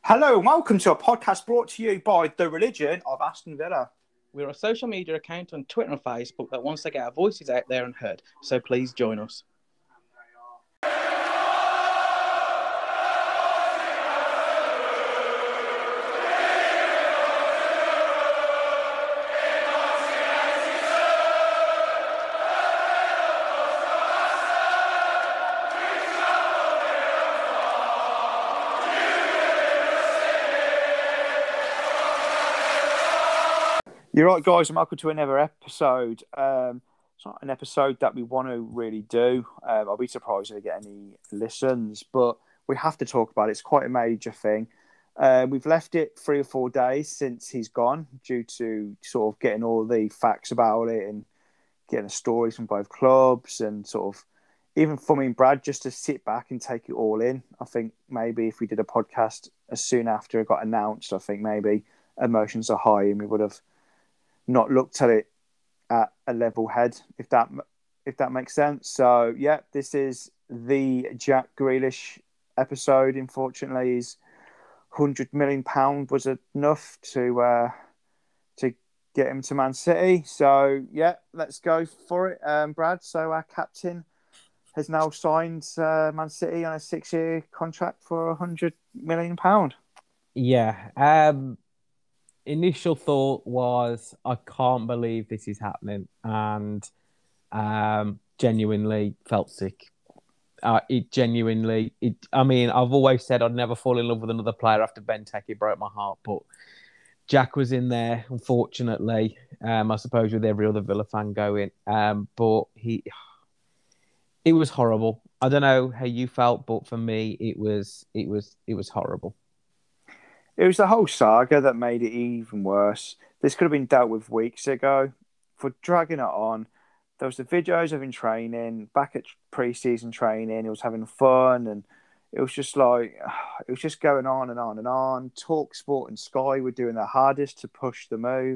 Hello and welcome to a podcast brought to you by The Religion of Aston Villa. We're a social media account on Twitter and Facebook that wants to get our voices out there and heard, so please join us. You're right, guys. I'm welcome to another episode. It's not an episode that we want to really do. I'll be surprised if we get any listens, but we have to talk about it. It's quite a major thing. We've left it 3 or 4 days since he's gone due to sort of getting all the facts about it and getting the stories from both clubs and sort of even for me and Brad just to sit back and take it all in. I think maybe if we did a podcast as soon after it got announced, I think maybe emotions are high and we would have not looked at it at a level head, if that makes sense. So yeah, this is the Jack Grealish episode. Unfortunately, his £100 million was enough to get him to Man City. So yeah, let's go for it, Brad. So our captain has now signed Man City on a 6-year contract for £100 million. Yeah. Initial thought was, I can't believe this is happening, and genuinely felt sick. I mean, I've always said I'd never fall in love with another player after Benteke broke my heart, but Jack was in there, unfortunately. I suppose with every other Villa fan going, but it was horrible. I don't know how you felt, but for me, it was horrible. It was the whole saga that made it even worse. This could have been dealt with weeks ago. For dragging it on, there was the videos of him training, back at pre-season training. He was having fun, and it was just like, it was just going on and on and on. TalkSport and Sky were doing their hardest to push the move.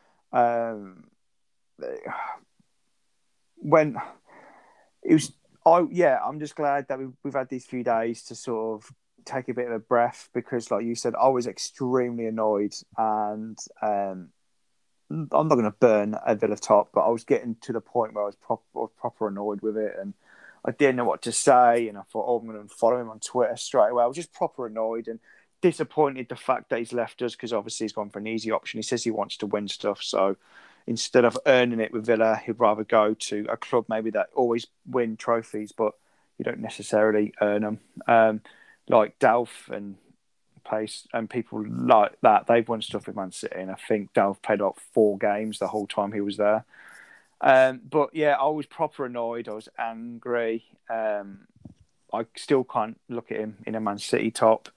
When it was, I'm just glad that we've had these few days to sort of take a bit of a breath, because like you said, I was extremely annoyed, and I'm not going to burn a Villa top, but I was getting to the point where I was proper annoyed with it, and I didn't know what to say, and I thought, I'm going to follow him on Twitter straight away. I was just proper annoyed and disappointed the fact that he's left us, because obviously he's gone for an easy option. He says he wants to win stuff, so instead of earning it with Villa, he'd rather go to a club maybe that always win trophies, but you don't necessarily earn them. Like Delph and Pace and people like that, they've won stuff with Man City, and I think Delph played about 4 games the whole time he was there. But yeah, I was proper annoyed. I was angry. I still can't look at him in a Man City top.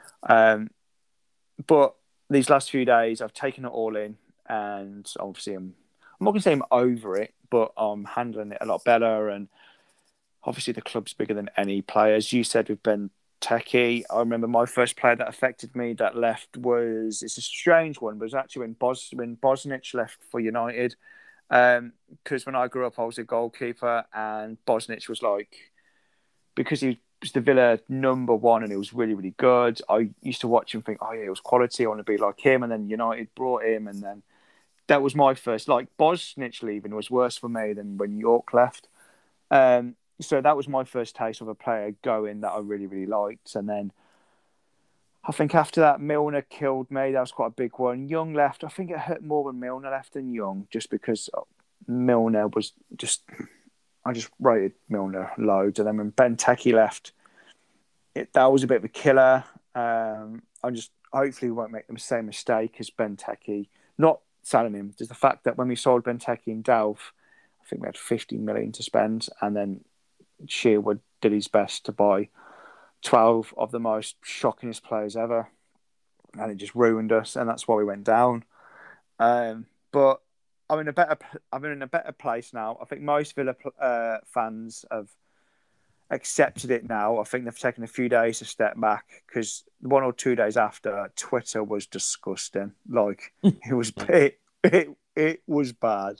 But these last few days, I've taken it all in, and obviously I'm not going to say I'm over it, but I'm handling it a lot better. And obviously the club's bigger than any player. As you said, with Benteke, I remember my first player that affected me that left it's a strange one, but it was actually when Bosnich left for United. Because when I grew up, I was a goalkeeper, and Bosnich was because he was the Villa number 1 and he was really, really good. I used to watch him and think, oh yeah, it was quality. I want to be like him. And then United brought him, and then that was my first. Bosnich leaving was worse for me than when York left. So that was my first taste of a player going that I really, really liked. And then I think after that, Milner killed me. That was quite a big one. Young left. I think it hurt more when Milner left than Young, just because Milner was just... I just rated Milner loads. And then when Benteke left, that was a bit of a killer. Hopefully we won't make the same mistake as Benteke. Not selling him. Just the fact that when we sold Benteke in Delph, I think we had 50 million to spend, and then Sherwood did his best to buy 12 of the most shockingest players ever, and it just ruined us, and that's why we went down. But I'm in a better place now. I think most Villa fans have accepted it now. I think they've taken a few days to step back, because 1 or 2 days after, Twitter was disgusting. It was it was bad.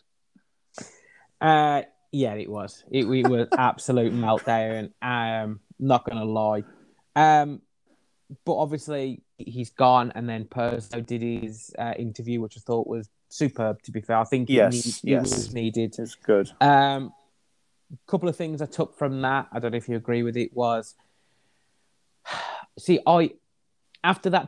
Yeah, it was. It was absolute meltdown. Not gonna lie. but obviously he's gone, and then Perso did his interview, which I thought was superb. To be fair, I think Yes, it was needed. it's good. Couple of things I took from that. I don't know if you agree with it. Was after that,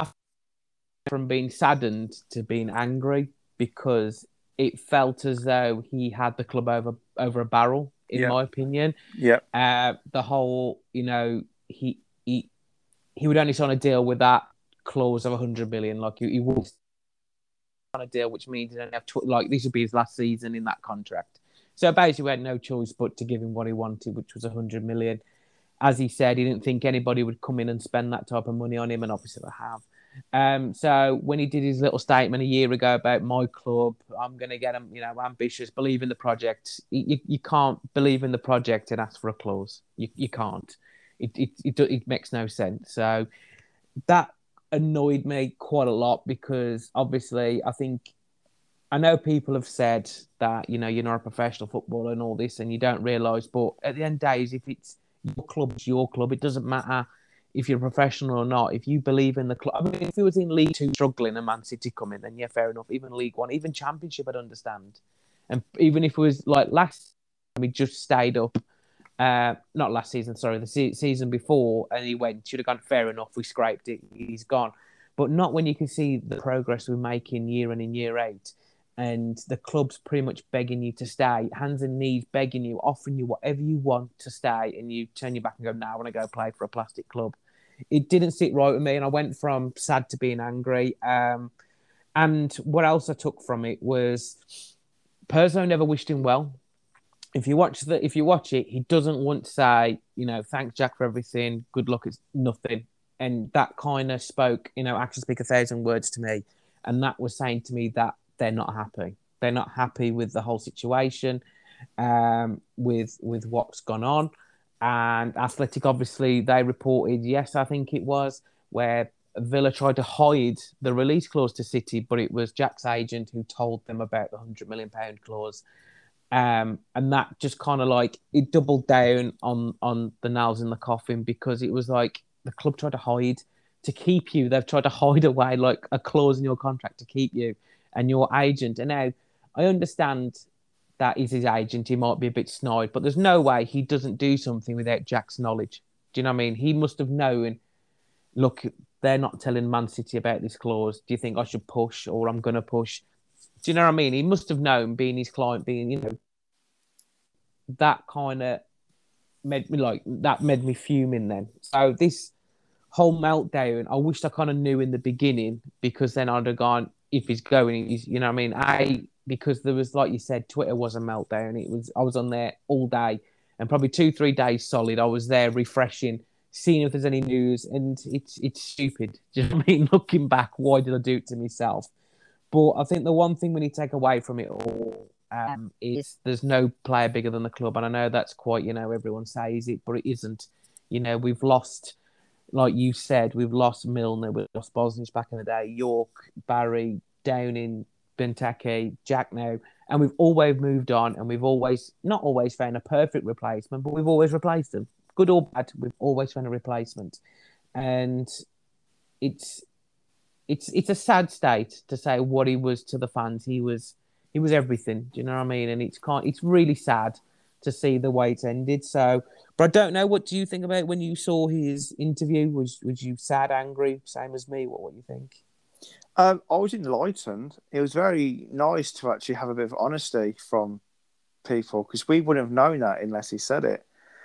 from being saddened to being angry because it felt as though he had the club over a barrel, in my opinion. Yeah. The whole, he would only sign a deal with that clause of 100 million. Like he would on a deal, which means he don't have this would be his last season in that contract. So basically, we had no choice but to give him what he wanted, which was 100 million. As he said, he didn't think anybody would come in and spend that type of money on him, and obviously they have. So when he did his little statement a year ago about my club, I'm going to get him, ambitious, believe in the project. You can't believe in the project and ask for a clause. You can't. It makes no sense. So that annoyed me quite a lot because obviously I know people have said that, you're not a professional footballer and all this and you don't realise, but at the end of the day, if it's your club, it's your club. It doesn't matter if you're a professional or not. If you believe in the club, I mean, if it was in League Two struggling and Man City coming, then yeah, fair enough. Even League One, even Championship, I'd understand. And even if it was like last, we just stayed up. Not last season, sorry, the season before, and he went. Should have gone. Fair enough. We scraped it. He's gone, but not when you can see the progress we're making year in and year out. And the club's pretty much begging you to stay, hands and knees begging you, offering you whatever you want to stay, and you turn your back and go, "No, I want to go play for a plastic club." It didn't sit right with me, and I went from sad to being angry. And what else I took from it was Perso never wished him well. If you watch it, he doesn't want to say, thanks Jack for everything, good luck, it's nothing, and that kind of spoke, actions speak 1,000 words to me, and that was saying to me that they're not happy. They're not happy with the whole situation, with what's gone on. And Athletic, obviously, they reported, yes, I think it was, where Villa tried to hide the release clause to City, but it was Jack's agent who told them about the £100 million clause. And that just kind of it doubled down on the nails in the coffin because it was like the club tried to hide to keep you. They've tried to hide away like a clause in your contract to keep you. And your agent, and now I understand that is his agent, he might be a bit snide, but there's no way he doesn't do something without Jack's knowledge. Do you know what I mean? He must have known, look, they're not telling Man City about this clause. Do you think I should push or I'm going to push? Do you know what I mean? He must have known, being his client, being, that kind of made me fuming then. So this whole meltdown, I wished I kind of knew in the beginning because then I'd have gone, if he's going, you know what I mean? Because there was, like you said, Twitter was a meltdown. I was on there all day and probably 2-3 days solid. I was there refreshing, seeing if there's any news, and it's stupid. Do you know what I mean? Looking back, why did I do it to myself? But I think the one thing we need to take away from it all is there's no player bigger than the club. And I know that's quite, everyone says it, but it isn't. We've lost, like you said, we've lost Milner, we've lost Bosnich back in the day, York, Barry, Downing, Benteke, Jack now. And we've always moved on, and we've not always found a perfect replacement, but we've always replaced them. Good or bad, we've always found a replacement. And it's a sad state to say what he was to the fans. He was everything. Do you know what I mean? And it's really sad to see the way it ended. So, but I don't know. What do you think about when you saw his interview? Was you sad, angry, same as me? What do you think? I was enlightened. It was very nice to actually have a bit of honesty from people because we wouldn't have known that unless he said it.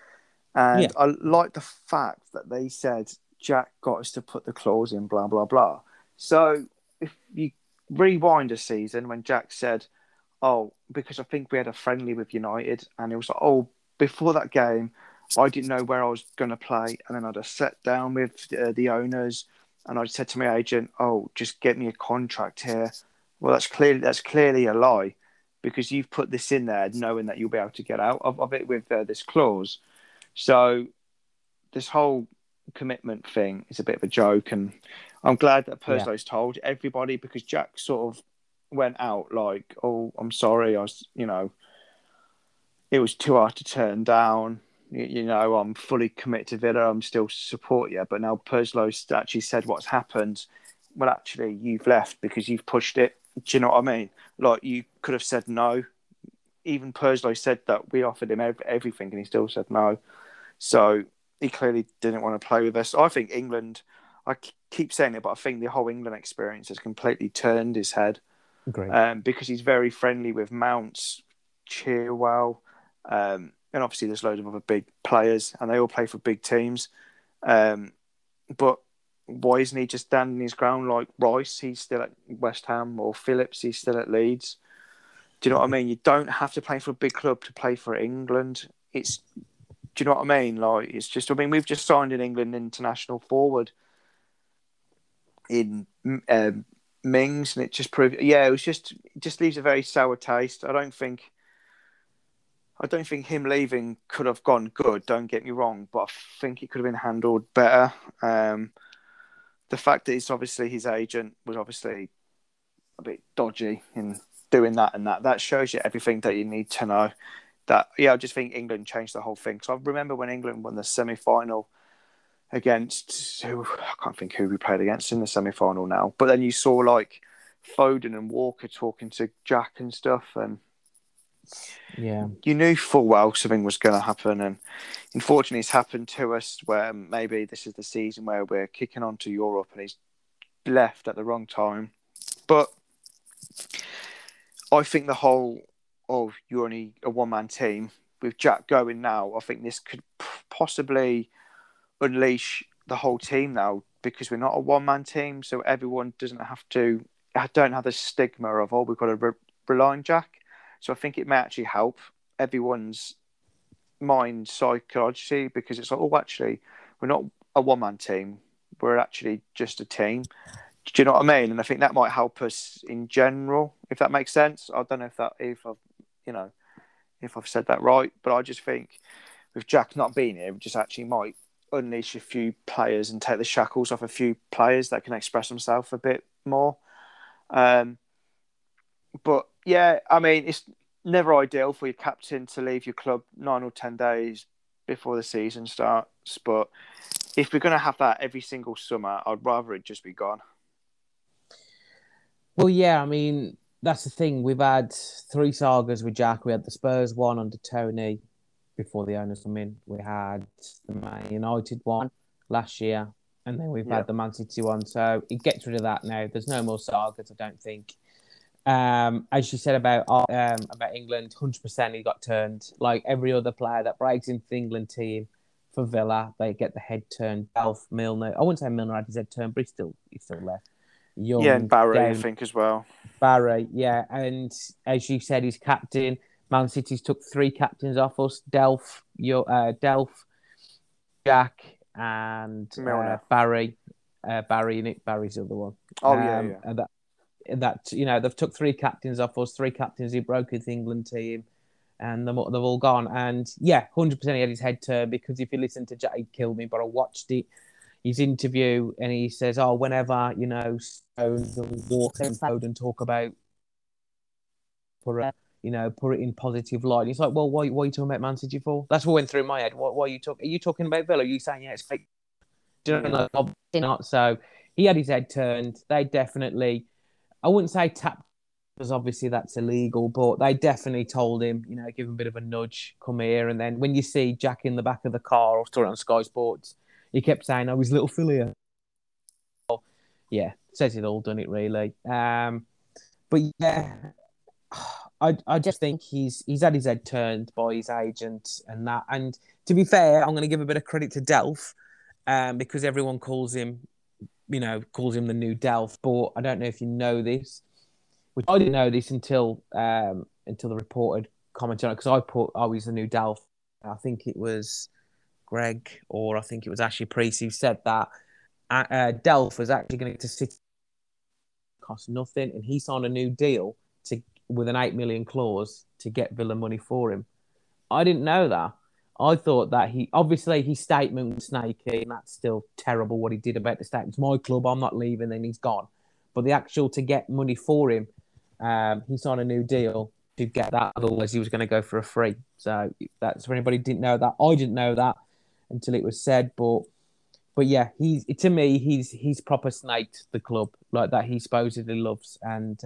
And I like the fact that they said Jack got us to put the clause in, blah blah blah. So if you rewind a season when Jack said, "Oh, because I think we had a friendly with United," and it was like, "Oh, before that game, I didn't know where I was going to play," and then I'd have sat down with the owners, and I said to my agent, "Oh, just get me a contract here." Well, that's clearly a lie, because you've put this in there knowing that you'll be able to get out of it with this clause. So this whole commitment thing is a bit of a joke, and I'm glad that Perso's told everybody, because Jack sort of went out like, "Oh, I'm sorry, it was too hard to turn down." you know, I'm fully committed to Villa. I'm still support you. But now Purslow actually said what's happened. Well, actually, you've left because you've pushed it. Do you know what I mean? Like, you could have said no. Even Purslow said that we offered him everything and he still said no. So he clearly didn't want to play with us. I think England, I keep saying it, but I think the whole England experience has completely turned his head. Great. Because he's very friendly with Mounts, Chilwell, and obviously there's loads of other big players and they all play for big teams. But why isn't he just standing his ground like Rice? He's still at West Ham, or Phillips, he's still at Leeds. Do you know what I mean? You don't have to play for a big club to play for England. Do you know what I mean? Like, it's just, I mean, we've just signed an England international forward in Mings, and it just proved, it just leaves a very sour taste. I don't think him leaving could have gone good, don't get me wrong, but I think it could have been handled better. The fact that it's obviously his agent was obviously a bit dodgy in doing that, and that shows you everything that you need to know. I just think England changed the whole thing. So I remember when England won the semi-final against I can't think who we played against in the semi-final now, but then you saw like Foden and Walker talking to Jack and stuff, and you knew full well something was going to happen, and unfortunately it's happened to us where maybe this is the season where we're kicking on to Europe and he's left at the wrong time. But I think the whole, you're only a one-man team, with Jack going now, I think this could possibly unleash the whole team now, because we're not a one-man team, so everyone don't have the stigma of, we've got to rely on Jack. So I think it may actually help everyone's mind psychologically, because it's like, actually, we're not a one-man team, we're actually just a team. Do you know what I mean? And I think that might help us in general, if that makes sense. I don't know if I've said that right, but I just think with Jack not being here, we just actually might unleash a few players and take the shackles off a few players that can express themselves a bit more. But yeah, I mean, it's never ideal for your captain to leave your club 9 or 10 days before the season starts. But if we're going to have that every single summer, I'd rather it just be gone. Well, yeah, I mean, that's the thing. We've had 3 sagas with Jack. We had the Spurs one under Tony before the owners come in. We had the Man United one last year, and then we've had the Man City one. So it gets rid of that now. There's no more sagas, I don't think. As you said about England, 100% he got turned. Like every other player that breaks into the England team for Villa, they get the head turned. Delph, Milner. I wouldn't say Milner had his head turned, but he's still left. Young, and Barry, I think, as well. Barry, yeah. And as you said, he's captain. Man City's took 3 captains off us. Delph, Jack, and Barry. Barry's the other one. And that they've took 3 captains off us, 3 captains who broke his England team, and they've all gone. And yeah, 100% he had his head turned, because if you listen to Jack, he'd kill me, but I watched his interview, and he says, whenever, Stones and Walker and Foden talk about put it in positive light. And he's like, well, what are you talking about Man City for? That's what went through my head. What are you talking? Are you talking about Villa? Are you saying, it's fake? Do you know, obviously not. So he had his head turned. They definitely, I wouldn't say tapped, because obviously that's illegal, but they definitely told him, give him a bit of a nudge, come here. And then when you see Jack in the back of the car, or saw it on Sky Sports, he kept saying, he's little Philly. Yeah, says it all, done it really. But yeah, I just think he's had his head turned by his agent and that. And to be fair, I'm going to give a bit of credit to Delph, because everyone calls him the new Delph. But I don't know if you know this, which I didn't know this until the reported comment on it, because I put, he's the new Delph. I think it was Greg, or I think it was Ashley Priest, who said that Delph was actually going to City, cost nothing, and he signed a new deal with an 8 million clause to get Villa money for him. I didn't know that. I thought that his statement was snaky, and that's still terrible what he did about the statement. It's my club, I'm not leaving, and he's gone. But the actual to get money for him, he signed a new deal. to get that. Otherwise, he was going to go for a free. So that's for anybody who didn't know that. I didn't know that until it was said. But yeah, to me, he's proper snaked the club like that. He supposedly loves, and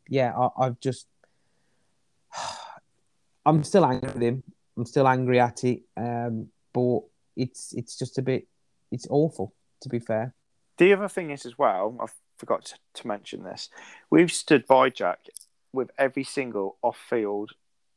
I'm still angry with him. I'm still angry at it. But it's just a bit. It's awful, to be fair. The other thing is as well, I forgot to mention this. We've stood by Jack with every single off-field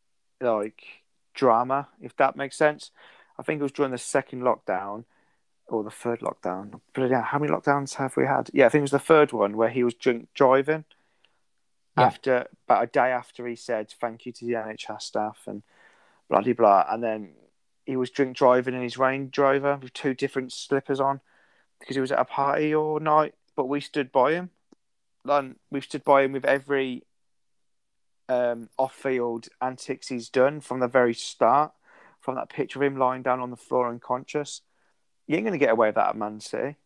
drama, if that makes sense. I think it was during the second lockdown or the third lockdown. But yeah, how many lockdowns have we had? Yeah, I think it was the third one where he was drink driving. Yeah. After about a day after he said thank you to the NHS staff and blah blah blah, and then he was drink driving in his Range Rover with 2 different slippers on because he was at a party all night. But we stood by him. And we've stood by him with every off-field antics he's done from the very start. From that picture of him lying down on the floor unconscious, you ain't going to get away with that at Man City.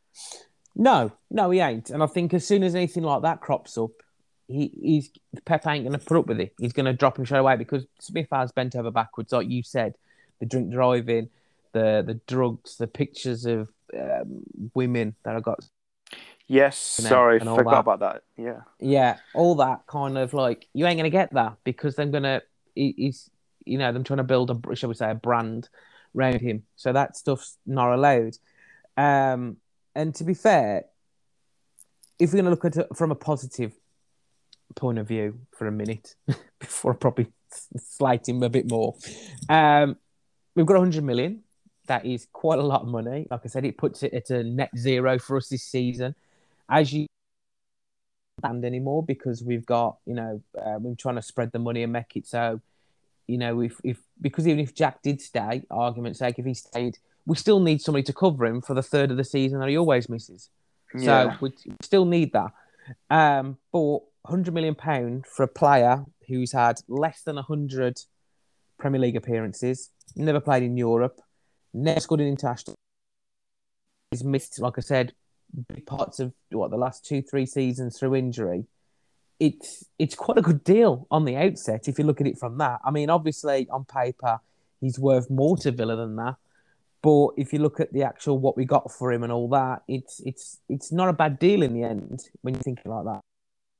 No, he ain't. And I think as soon as anything like that crops up, Pep ain't going to put up with it. He's going to drop him straight away because Smith has bent over backwards, like you said. The drink driving, the drugs, the pictures of women that I got. Yes, sorry, forgot about that. Yeah, all that kind of you ain't going to get that because they're going to. Them trying to build a brand around him. So that stuff's not allowed. And to be fair, if we're going to look at it from a positive point of view for a minute, before I probably slight him a bit more, we've got 100 million. That is quite a lot of money. Like I said, it puts it at a net zero for us this season. As you band anymore because we've got, we're trying to spread the money and make it so. Because even if Jack did stay, argument's sake, if he stayed, we still need somebody to cover him for the third of the season that he always misses. Yeah. So we still need that. But £100 million for a player who's had less than 100 Premier League appearances, never played in Europe, never scored in international. He's missed, like I said, big parts of the last 2-3 seasons through injury. It's quite a good deal on the outset if you look at it from that. I mean, obviously on paper he's worth more to Villa than that, but if you look at the actual what we got for him and all that, it's not a bad deal in the end when you think like that.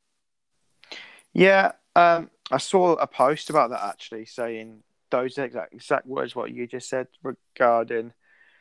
Yeah, I saw a post about that actually, saying those exact words what you just said regarding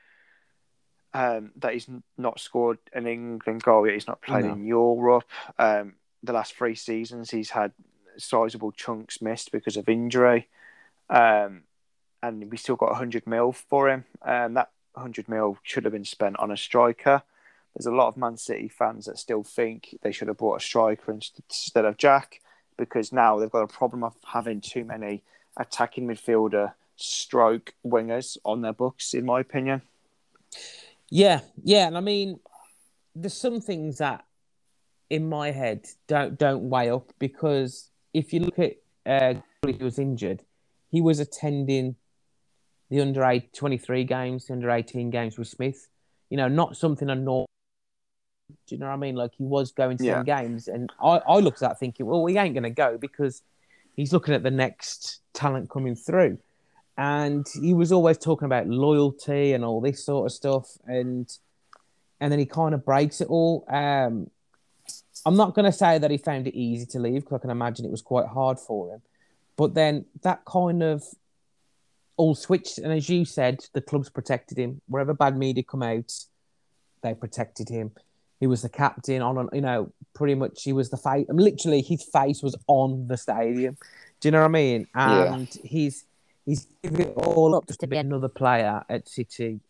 that he's not scored an England goal yet. He's not played in Europe. The last 3 seasons, he's had sizable chunks missed because of injury. And we still got 100 mil for him. That 100 mil should have been spent on a striker. There's a lot of Man City fans that still think they should have bought a striker instead of Jack because now they've got a problem of having too many attacking midfielder stroke wingers on their books, in my opinion. Yeah. And I mean, there's some things that in my head don't weigh up because if you look at he was injured, he was attending the under 23 games, the under 18 games with Smith. Not something normal. Do you know what I mean? He was going to some games, and I looked at that thinking, well, he ain't going to go because he's looking at the next talent coming through, and he was always talking about loyalty and all this sort of stuff, and then he kind of breaks it all. I'm not going to say that he found it easy to leave because I can imagine it was quite hard for him. But then that kind of all switched. And as you said, the clubs protected him. Wherever bad media come out, they protected him. He was the captain pretty much he was the face. Literally, his face was on the stadium. Do you know what I mean? And he's giving it all up just to be another player at City.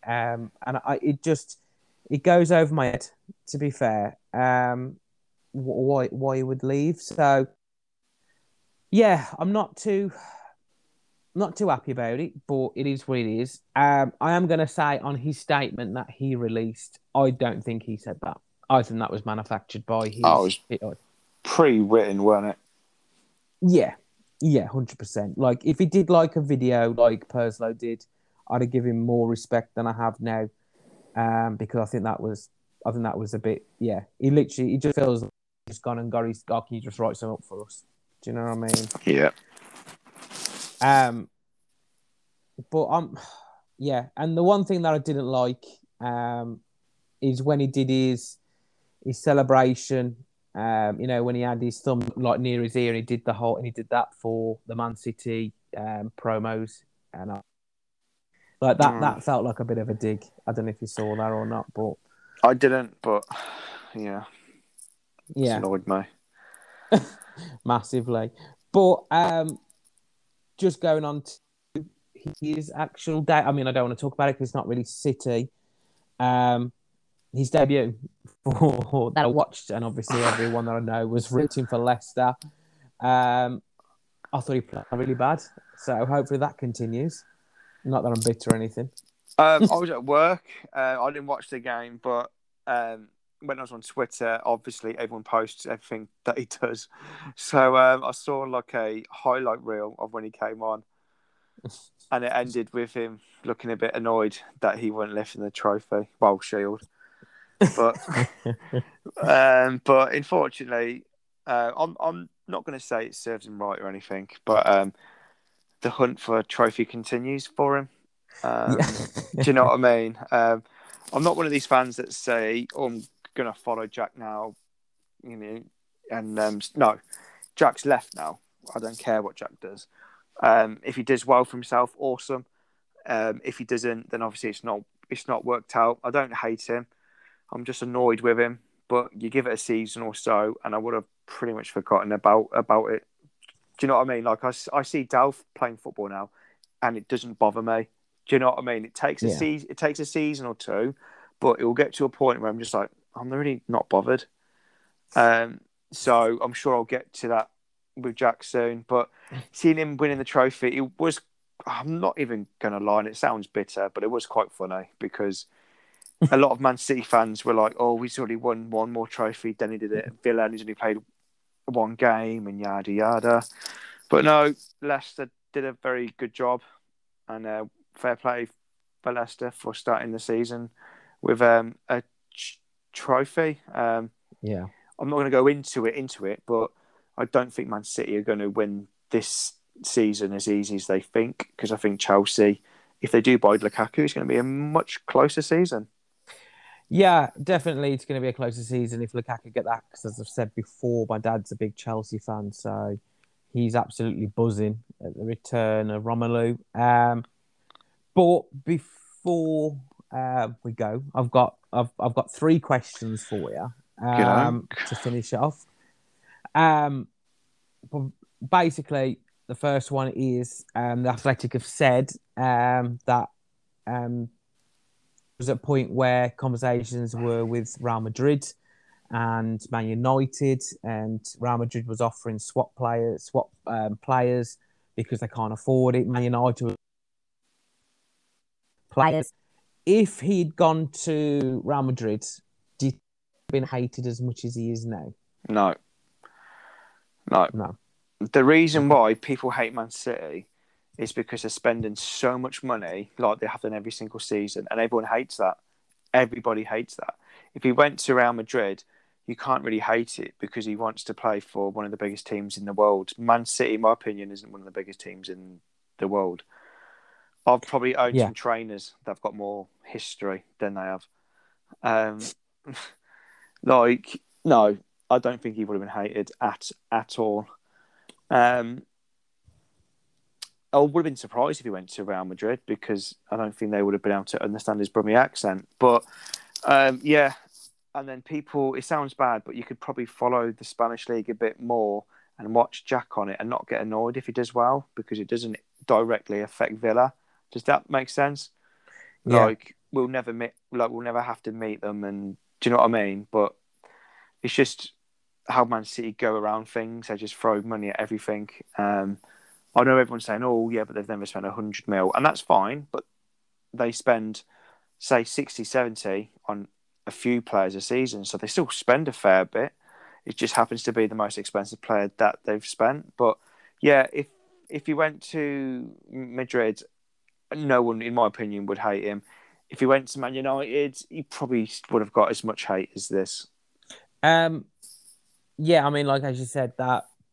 It goes over my head, to be fair. Why he would leave. So yeah, I'm not too happy about it, but it is what it is. I am going to say on his statement that he released, I don't think he said that. I think that was manufactured by his. Oh, it was pre-written, wasn't it? Yeah, 100%. If he did a video like Perslow did, I'd have given him more respect than I have now, because I think that was a bit. Yeah, he just feels like he's gone and got his. Can you just write some up for us? Do you know what I mean? Yeah. But yeah. And the one thing that I didn't like is when he did his celebration. When he had his thumb like near his ear, and he did that for the Man City promos, and that felt like a bit of a dig. I don't know if you saw that or not, but I didn't. But yeah, it's yeah, annoyed me massively. But just going on to his actual day. I mean, I don't want to talk about it because it's not really City. His debut for that I watched, and obviously everyone that I know was rooting for Leicester. I thought he played really bad, so hopefully that continues. Not that I'm bitter or anything. I was at work. I didn't watch the game, but when I was on Twitter, obviously everyone posts everything that he does. So I saw like a highlight reel of when he came on, and it ended with him looking a bit annoyed that he wasn't lifting the trophy, shield. But but unfortunately, I'm not going to say it serves him right or anything, but the hunt for a trophy continues for him. Do you know what I mean? I'm not one of these fans that say, "Oh, I'm going to follow Jack now," and no, Jack's left now. I don't care what Jack does. If he does well for himself, awesome. If he doesn't, then obviously it's not worked out. I don't hate him. I'm just annoyed with him. But you give it a season or so, and I would have pretty much forgotten about it. Do you know what I mean? Like I see Delph playing football now, and it doesn't bother me. Do you know what I mean? It takes a season. It takes a season or two, but it will get to a point where I'm just like, I'm really not bothered. So I'm sure I'll get to that with Jack soon. But seeing him winning the trophy, it was. I'm not even going to lie, and it sounds bitter, but it was quite funny because a lot of Man City fans were like, "Oh, he's already won one more trophy than he did at Villa, and he's only played one game, and yada yada." But no, Leicester did a very good job, and fair play for Leicester for starting the season with a trophy. Yeah, I'm not going to go into it, but I don't think Man City are going to win this season as easy as they think, because I think Chelsea, if they do buy Lukaku, it's going to be a much closer season. Yeah, definitely it's going to be a closer season if Lukaku get that, because as I've said before, my dad's a big Chelsea fan, so he's absolutely buzzing at the return of Romelu. But before we go, I've got 3 questions for you to finish off. But basically, the first one is the Athletic have said that was a point where conversations were with Real Madrid and Man United, and Real Madrid was offering swap players because they can't afford it. Man United players. If he'd gone to Real Madrid, do you think he'd been hated as much as he is now? No. The reason why people hate Man City is because they're spending so much money, like they have done every single season, and everyone hates that. Everybody hates that. If he went to Real Madrid, you can't really hate it because he wants to play for one of the biggest teams in the world. Man City, in my opinion, isn't one of the biggest teams in the world. I've probably owned some trainers that have got more history than they have. No, I don't think he would have been hated at all. I would have been surprised if he went to Real Madrid because I don't think they would have been able to understand his Brummie accent. But yeah, and then people, it sounds bad, but you could probably follow the Spanish league a bit more and watch Jack on it and not get annoyed if he does well because it doesn't directly affect Villa. Does that make sense? Yeah. Like we'll never have to meet them, and do you know what I mean? But it's just how Man City go around things. They just throw money at everything. I know everyone's saying, "Oh, yeah, but they've never spent 100 mil," and that's fine. But they spend, say, 60, 70 on a few players a season, so they still spend a fair bit. It just happens to be the most expensive player that they've spent. But yeah, if he went to Madrid, no one, in my opinion, would hate him. If he went to Man United, he probably would have got as much hate as this. Yeah, I mean, like as you said, that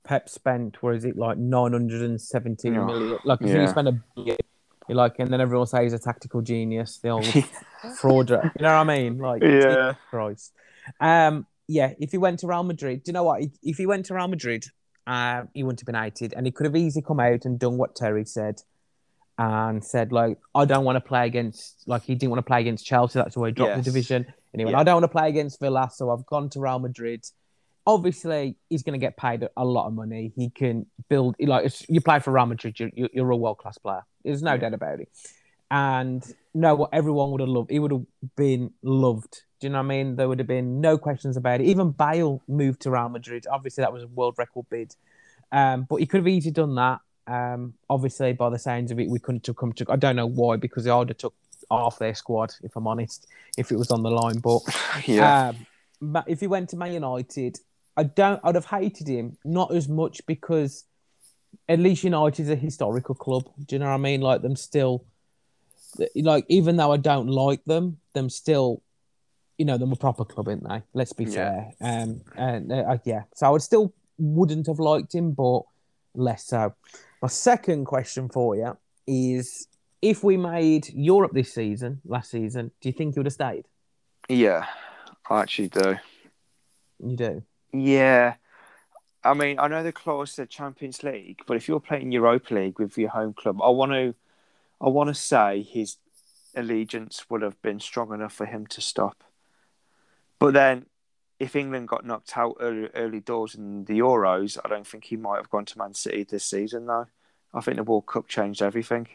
Pep spent, what is it, like 917 Yeah. million? Like, he Yeah. spent a billion. You're like, and then everyone says he's a tactical genius, the old frauder. You know what I mean? Like, Jesus Yeah. Christ. Yeah, if he went to Real Madrid, do you know what? If he went to Real Madrid, he wouldn't have been hated, and he could have easily come out and done what Terry said and said, like, I don't want to play against, like, he didn't want to play against Chelsea. That's why he dropped the Yes. division. And he went, Yeah. I don't want to play against Villa, so I've gone to Real Madrid. Obviously, he's going to get paid a lot of money. He can build, like, if you play for Real Madrid, you're a world class player. There's no doubt about it. And no, what everyone would have loved, he would have been loved. Do you know what I mean? There would have been no questions about it. Even Bale moved to Real Madrid. Obviously, that was a world record bid. But he could have easily done that. Obviously, by the sounds of it, we couldn't have come to. I don't know why, because they would have took half their squad, if I'm honest, if it was on the line. But Yeah. if he went to Man United, I'd have hated him, not as much because at least United's a historical club. Do you know what I mean? Like, them still, like, even though I don't like them still, them a proper club, aren't they? Let's be fair. Yeah. So I would still wouldn't have liked him, but less so. My second question for you is: if we made Europe last season, do you think he would have stayed? Yeah. I actually do. You do? Yeah. I mean, I know the clause said Champions League, but if you're playing Europa League with your home club, I want to say his allegiance would have been strong enough for him to stop. But then, if England got knocked out early doors in the Euros, I don't think he might have gone to Man City this season, though. I think the World Cup changed everything.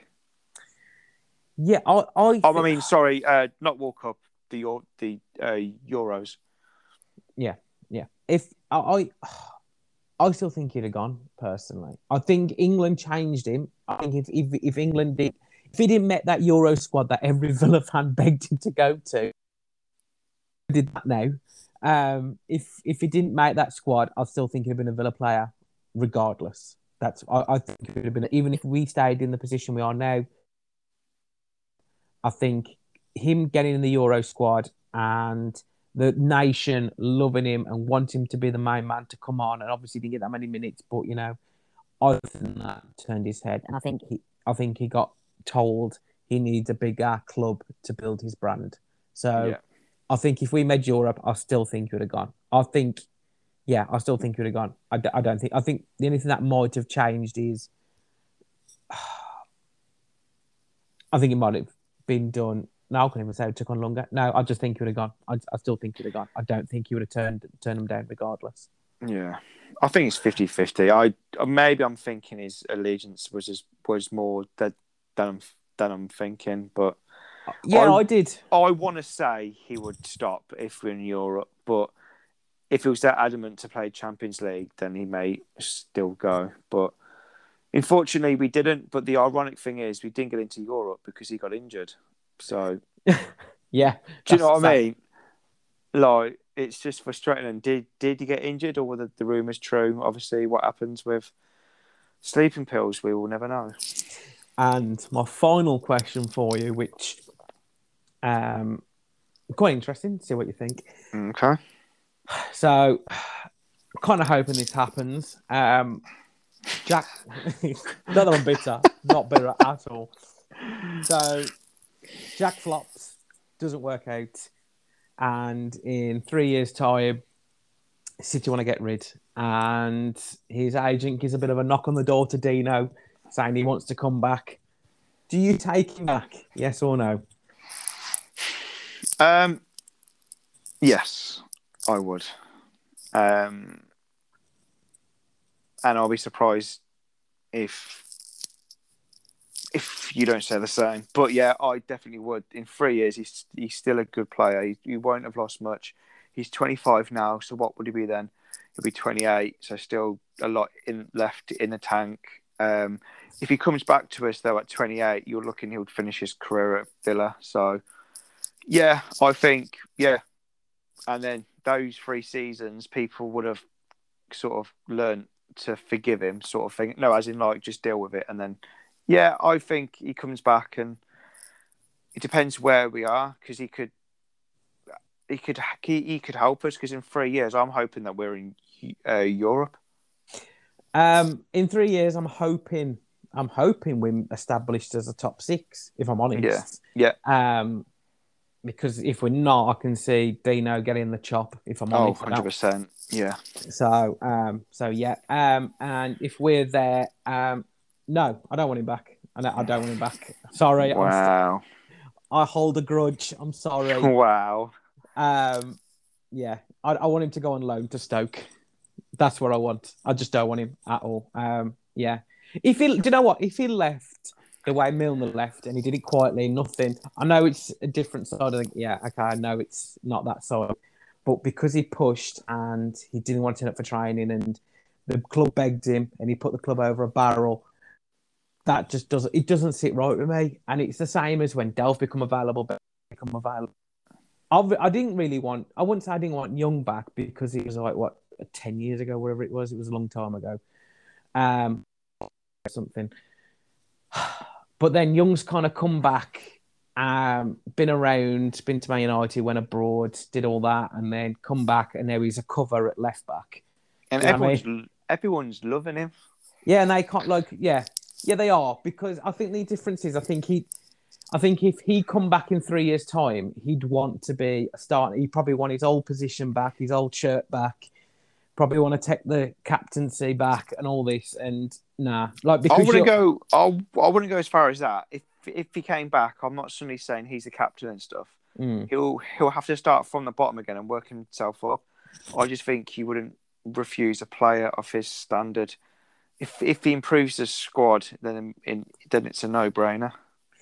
Yeah, I mean, sorry, not World Cup, the Euros. Yeah. If I still think he'd have gone, personally. I think England changed him. I think if England did, if he didn't met that Euro squad that every Villa fan begged him to go to, did that now. If he didn't make that squad, I still think he'd have been a Villa player, regardless. I think it would have been, even if we stayed in the position we are now. I think him getting in the Euro squad and the nation loving him and wanting him to be the main man to come on, and obviously didn't get that many minutes, but I think that turned his head, and I think he got told he needs a bigger club to build his brand. So Yeah. I think if we made Europe, I still think he would have gone. I still think he would have gone. I think the only thing that might have changed is I think it might have been done. No, I can't even say it took on longer. No, I just think he would have gone. I still think he would have gone. I don't think he would have turned him down regardless. Yeah. I think it's 50-50. Maybe I'm thinking his allegiance was more than I'm thinking, but yeah, I did. I want to say he would stop if we're in Europe, but if he was that adamant to play Champions League, then he may still go. But unfortunately, we didn't. But the ironic thing is, we didn't get into Europe because he got injured. So, yeah, do you know what I mean? Like, it's just frustrating. And did he get injured, or were the rumours true? Obviously, what happens with sleeping pills, we will never know. And my final question for you, which quite interesting to see what you think. Okay. So, kind of hoping this happens. Jack, not that I'm bitter, not bitter at all. So, Jack flops, doesn't work out, and in 3 years' time, City want to get rid, and his agent gives a bit of a knock on the door to Dino, saying he wants to come back. Do you take him back? Yes or no? Yes, I would. And I'll be surprised if you don't say the same. But yeah, I definitely would. In 3 years, he's still a good player. He won't have lost much. He's 25 now, so what would he be then? He'll be 28, so still a lot left in the tank. If he comes back to us, though, at 28, you're looking he would finish his career at Villa. So, yeah, I think, yeah. And then those 3 seasons, people would have sort of learned to forgive him, sort of thing. No, as in, like, just deal with it. And then, yeah, I think he comes back, and it depends where we are, because he could help us, because in 3 years, I'm hoping that we're in Europe. In 3 years, I'm hoping we're established as a top six, if I'm honest. Yeah. Because if we're not, I can see Dino getting the chop, if I'm Oh, honest. 100%. Yeah. So yeah. And if we're there, no, I don't want him back. I don't want him back. Sorry, Wow. I hold a grudge. I'm sorry. Wow. Yeah, I want him to go on loan to Stoke. That's what I want. I just don't want him at all. Yeah. Do you know what? If he left the way Milner left and he did it quietly, nothing. I know it's a different side of the. Yeah, okay, I know it's not that side, but because he pushed and he didn't want to turn up for training and the club begged him and he put the club over a barrel, that just doesn't sit right with me. And it's the same as when Delph become available. I didn't really want. I wouldn't say I didn't want Young back because it was like what 10 years ago, whatever it was. It was a long time ago. Something. But then Young's kind of come back, been around, been to Man United, went abroad, did all that, and then come back, and now he's a cover at left back. And everyone's loving him. Yeah, and they can't yeah, they are, because I think the difference is I think if he come back in 3 years' time, he'd want to be a starter. He'd probably want his old position back, his old shirt back. Probably want to take the captaincy back and all this. And because I wouldn't go. I wouldn't go as far as that. If he came back, I'm not suddenly saying he's the captain and stuff. He'll have to start from the bottom again and work himself up. I just think he wouldn't refuse a player of his standard. If he improves the squad, then it's a no-brainer.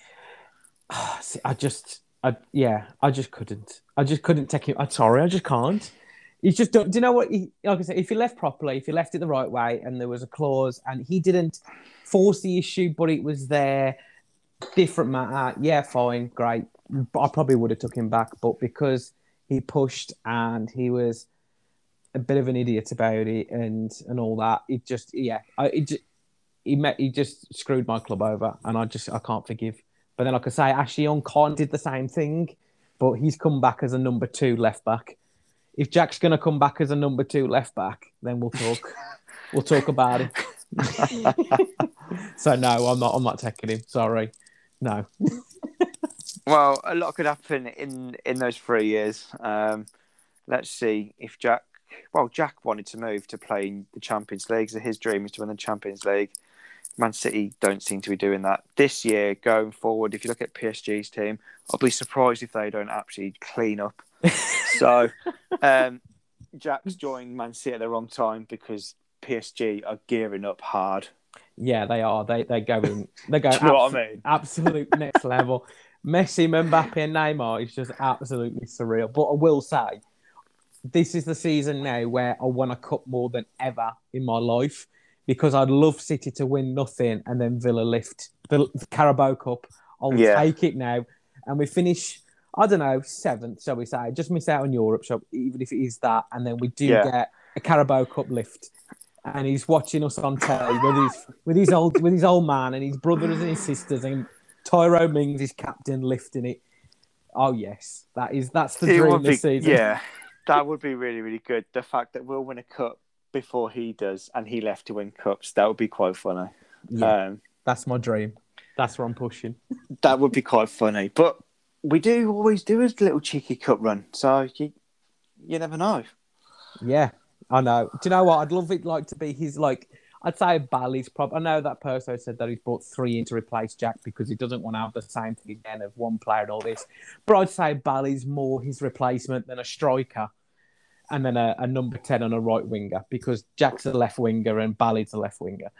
I just couldn't. I just couldn't take him. I'm sorry, I just can't. He's just do you know what? Like I said, if he left properly, if he left it the right way, and there was a clause, and he didn't force the issue, but it was there, different matter. Yeah, fine, great. I probably would have took him back, but because he pushed and he was a bit of an idiot about it and all that, he just screwed my club over, and I can't forgive. But then, like I say, Ashley Young did the same thing, but he's come back as a number 2 left back. If Jack's going to come back as a number 2 left back, then we'll talk. We'll talk about it. So no, I'm not taking him. Sorry, no. Well, a lot could happen in those 3 years. Let's see if Jack. Well, Jack wanted to move to play in the Champions League. So his dream is to win the Champions League. Man City don't seem to be doing that this year. Going forward, if you look at PSG's team, I'll be surprised if they don't actually clean up. So, Jack's joined Man City at the wrong time because PSG are gearing up hard. Yeah, they are. They're going. They're going. Do you know what I mean? Absolute next level. Messi, Mbappe, and Neymar is just absolutely surreal. But I will say, this is the season now where I want a cup more than ever in my life, because I'd love City to win nothing and then Villa lift the Carabao Cup. I'll take it now, and we finish. I don't know, 7th, shall we say? Just miss out on Europe, even if it is that, and then we do get a Carabao Cup lift. And he's watching us on telly with his old man and his brothers and his sisters, and Tyrone Mings, his captain, lifting it. Oh yes, that's the dream this season. Yeah, that would be really, really good. The fact that we'll win a cup before he does, and he left to win cups, that would be quite funny. Yeah, that's my dream. That's what I'm pushing. That would be quite funny, but we do always do a little cheeky cup run, so you never know. Yeah, I know. Do you know what? I'd love it to be his I'd say Bally's probably. I know that Perso said that he's brought 3 in to replace Jack because he doesn't want to have the same thing again of one player and all this. But I'd say Bally's more his replacement than a striker, and then a number 10 on a right winger, because Jack's a left winger and Bally's a left winger.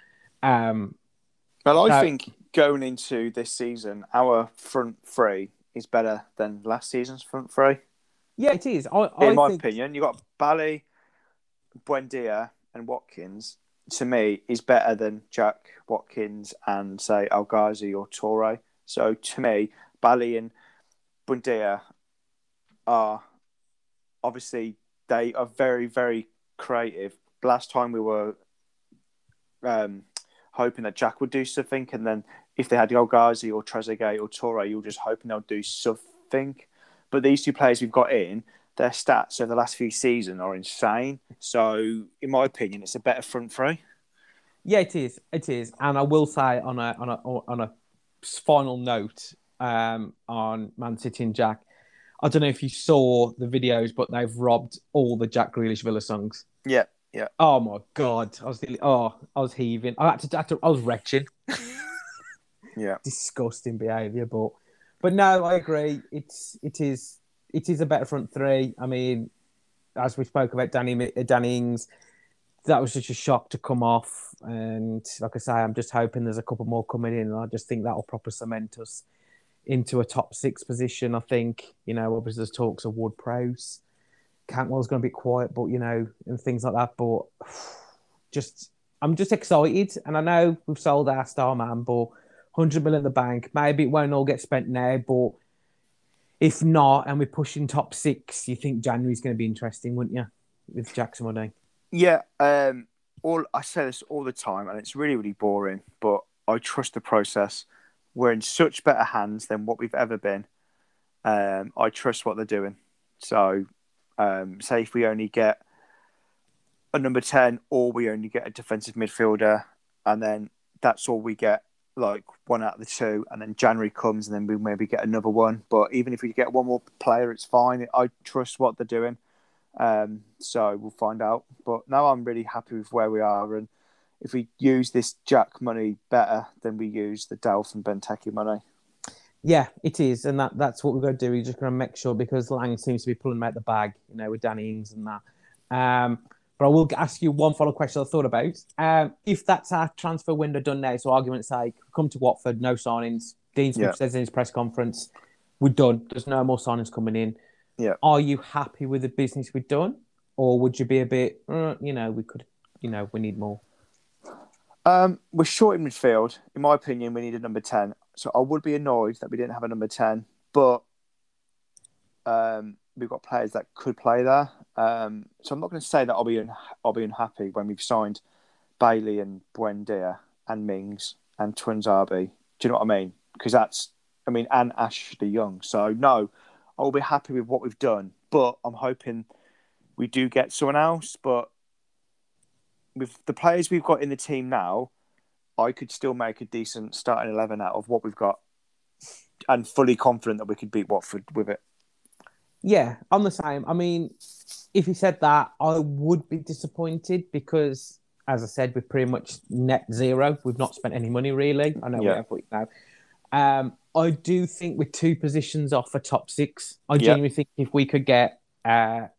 Well, I think going into this season, our front three is better than last season's front three. Yeah, it is. In my opinion, you got Bally, Buendia, and Watkins. To me, is better than Jack, Watkins, and say El Ghazi or Toure. So to me, Bally and Buendia are obviously, they are very, very creative. Last time we were hoping that Jack would do something, and then if they had El Ghazi or Trezeguet or Toure, you're just hoping they'll do something. But these two players we've got in, their stats over the last few seasons are insane. So, in my opinion, it's a better front three. Yeah, it is. It is, and I will say on a final note on Man City and Jack. I don't know if you saw the videos, but they've robbed all the Jack Grealish Villa songs. Yeah, yeah, Oh my god, I was heaving. I was retching. yeah. Disgusting behaviour, but no, I agree. It is a better front three. I mean, as we spoke about Danny Ings, that was such a shock to come off. And like I say, I'm just hoping there's a couple more coming in. And I just think that'll proper cement us into a top six position. I think, obviously there's talks of Ward-Prowse. Cantwell's going to be quiet, but, and things like that. But I'm just excited. And I know we've sold our star man, but 100 million in the bank. Maybe it won't all get spent now, but if not, and we're pushing top six, you think January's going to be interesting, wouldn't you? With Jackson Monday. Yeah, I say this all the time, and it's really, really boring, but I trust the process. We're in such better hands than what we've ever been. I trust what they're doing. So, say if we only get a number 10 or we only get a defensive midfielder, and then that's all we get, like one out of the two, and then January comes and then we maybe get another one. But even if we get one more player, it's fine. I trust what they're doing. So we'll find out. But now I'm really happy with where we are. And if we use this Jack money better than we use the Delph and Benteke money. Yeah, it is. And that's what we're going to do. We're just going to make sure, because Lang seems to be pulling them out the bag, with Danny Ings and that. But I will ask you one follow-up question I thought about. If that's our transfer window done now, so argument's sake, come to Watford, no signings. Dean Smith says in his press conference, we're done. There's no more signings coming in. Yeah. Are you happy with the business we've done? Or would you be a bit, we could, we need more? We're short in midfield. In my opinion, we need a number 10. So I would be annoyed that we didn't have a number 10. But we've got players that could play there. So I'm not going to say that I'll be unhappy when we've signed Bailey and Buendia and Mings and Twinzabi. Do you know what I mean? Because and Ashley Young. So no, I'll be happy with what we've done. But I'm hoping we do get someone else. But with the players we've got in the team now, I could still make a decent starting 11 out of what we've got, and fully confident that we could beat Watford with it. Yeah, I'm the same. I mean, if you said that, I would be disappointed because, as I said, we're pretty much net zero. We've not spent any money, really. I know we have, but now. I do think we're 2 positions off for top 6. I genuinely think if we could get like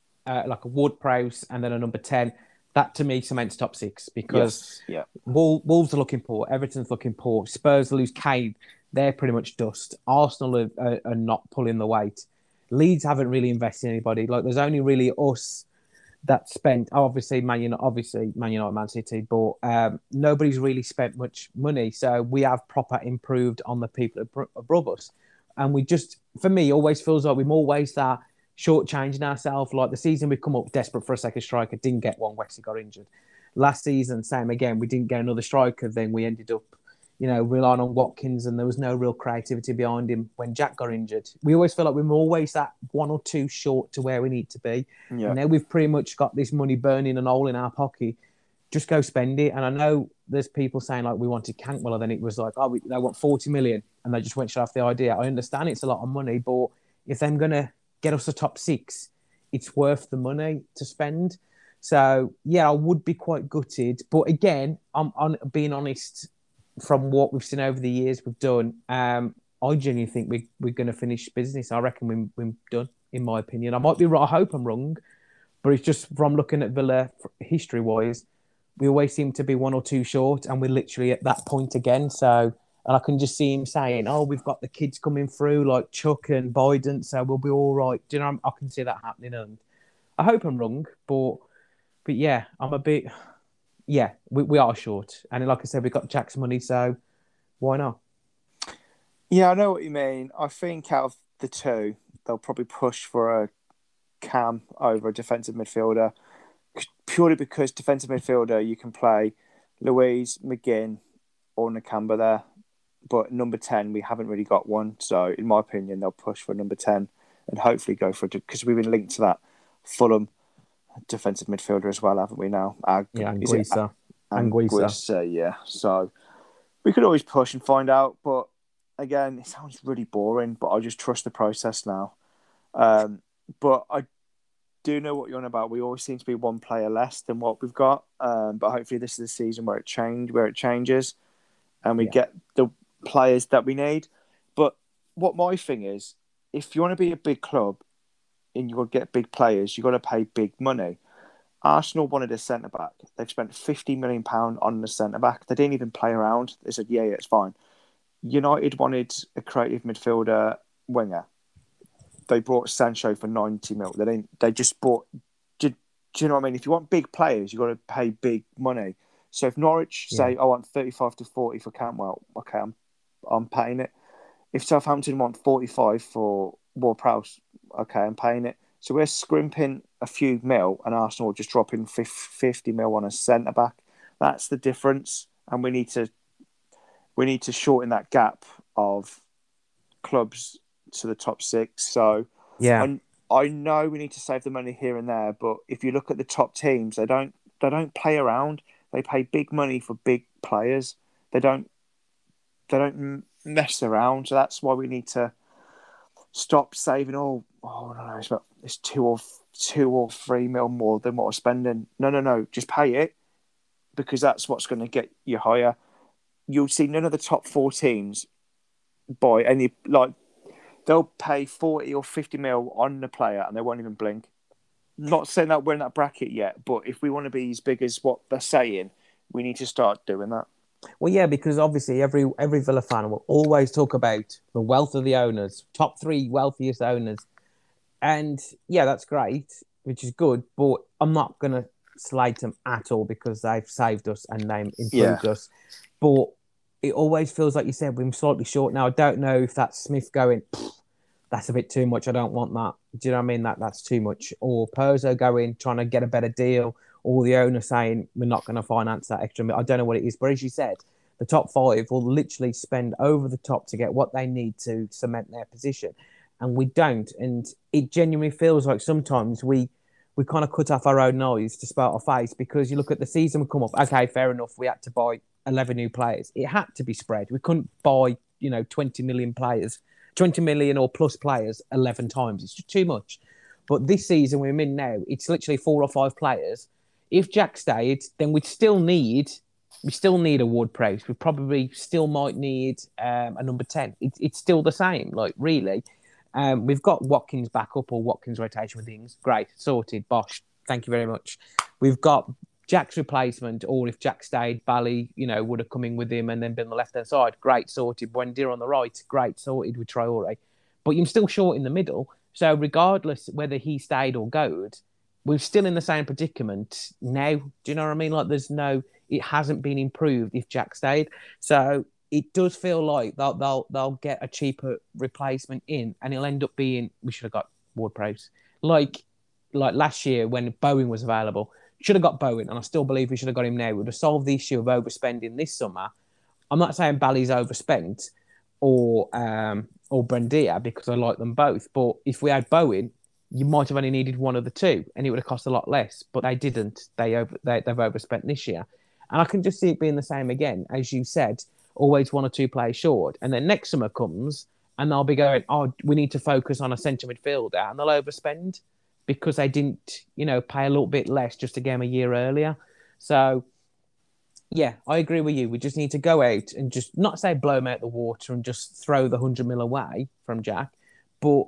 a Ward-Prowse and then a number 10, that to me cements top 6 because Wolves are looking poor, Everton's looking poor, Spurs lose Kane, they're pretty much dust. Arsenal are not pulling the weight. Leeds haven't really invested in anybody. Like, there's only really us that spent. Obviously, Man United, Man City, but nobody's really spent much money. So we have proper improved on the people above us, and we just, for me, always feels like we're always that shortchanging ourselves. Like the season we come up desperate for a second striker, didn't get one. Wesley got injured. Last season, same again. We didn't get another striker. Then we ended up, relying on Watkins, and there was no real creativity behind him when Jack got injured. We always feel like we're always that 1 or 2 short to where we need to be. Yeah. And now we've pretty much got this money burning a hole in our pocket. Just go spend it. And I know there's people saying like we wanted Cantwell, and then it was like, they want 40 million, and they just went straight off the idea. I understand it's a lot of money, but if they're going to get us a top 6, it's worth the money to spend. So yeah, I would be quite gutted. But again, I'm being honest. From what we've seen over the years we've done, I genuinely think we're going to finish business. I reckon we're done, in my opinion. I might be right. I hope I'm wrong, but it's just from looking at Villa history-wise, we always seem to be 1 or 2 short, and we're literally at that point again. So, and I can just see him saying, we've got the kids coming through like Chuck and Biden, so we'll be all right. Do you know, I can see that happening, and I hope I'm wrong, but yeah, I'm a bit... Yeah, we are short. And like I said, we've got Jack's money, so why not? Yeah, I know what you mean. I think out of the 2, they'll probably push for a Cam over a defensive midfielder, purely because defensive midfielder, you can play Louise, McGinn, or Nakamba there. But number 10, we haven't really got one. So, in my opinion, they'll push for number 10 and hopefully go for it, because we've been linked to that Fulham defensive midfielder as well, haven't we now? And Guisa. Anguissa. Yeah. So we could always push and find out, but again, it sounds really boring. But I just trust the process now. But I do know what you're on about. We always seem to be one player less than what we've got. But hopefully, this is the season where it changes, and we get the players that we need. But what my thing is, if you want to be a big club and you got to get big players, you got to pay big money. Arsenal wanted a centre back. They've spent £50 million on the centre back. They didn't even play around. They said, "Yeah, it's fine." United wanted a creative midfielder winger. They brought Sancho for 90 mil. They didn't. They just bought. Do you know what I mean? If you want big players, you got to pay big money. So if Norwich say, "I want 35 to 40 for Cantwell," okay, I'm paying it. If Southampton want 45 for Ward-Prowse, okay, I'm paying it. So we're scrimping a few mil, and Arsenal are just dropping 50 mil on a centre back. That's the difference, and we need to shorten that gap of clubs to the top six. So I know we need to save the money here and there, but if you look at the top teams, they don't play around. They pay big money for big players. They don't mess around. So that's why we need to stop saving. I don't know, it's 2 or 3 mil more than what we're spending. No, just pay it, because that's what's going to get you higher. You'll see none of the top 4 teams buy any, like, they'll pay 40 or 50 mil on the player and they won't even blink. Not saying that we're in that bracket yet, but if we want to be as big as what they're saying, we need to start doing that. Well, yeah, because obviously every Villa fan will always talk about the wealth of the owners, top 3 wealthiest owners. And yeah, that's great, which is good, but I'm not going to slate them at all because they've saved us and they've improved us. But it always feels like you said we're slightly short now. I don't know if that's Smith going, "That's a bit too much. I don't want that." Do you know what I mean? That's too much. Or Perzo going, trying to get a better deal. Or the owner saying, "We're not going to finance that extra." I don't know what it is. But as you said, the top 5 will literally spend over the top to get what they need to cement their position. And we don't. And it genuinely feels like sometimes we kind of cut off our own nose to spite our face, because you look at the season we come up. Okay, fair enough. We had to buy 11 new players. It had to be spread. We couldn't buy, 20 million players, 20 million or plus players 11 times. It's just too much. But this season we're in now, it's literally 4 or 5 players. If Jack stayed, then we still need a Ward-Prowse. We probably still might need a number 10. It's still the same, like, really. We've got Watkins back up, or Watkins rotation with things. Great, sorted, bosh. Thank you very much. We've got Jack's replacement, or if Jack stayed, Bally, would have come in with him and then been on the left-hand side. Great, sorted. Buendia on the right. Great, sorted with Traore. But you're still short in the middle. So regardless whether he stayed or goed, we're still in the same predicament now. Do you know what I mean? Like, it hasn't been improved if Jack stayed. So it does feel like they'll get a cheaper replacement in, and it'll end up being, we should have got Ward-Prowse. Like last year when Bowen was available, should have got Bowen, and I still believe we should have got him now. We would have solved the issue of overspending this summer. I'm not saying Bally's overspent or Buendia, because I like them both, but if we had Bowen, you might have only needed one of the two, and it would have cost a lot less. But they didn't. They've overspent this year, and I can just see it being the same again, as you said. Always 1 or 2 players short, and then next summer comes, and they'll be going, "Oh, we need to focus on a centre midfielder," and they'll overspend because they didn't, pay a little bit less just to get him a year earlier. So, yeah, I agree with you. We just need to go out and just not say blow him out the water and just throw the 100 mil away from Jack, but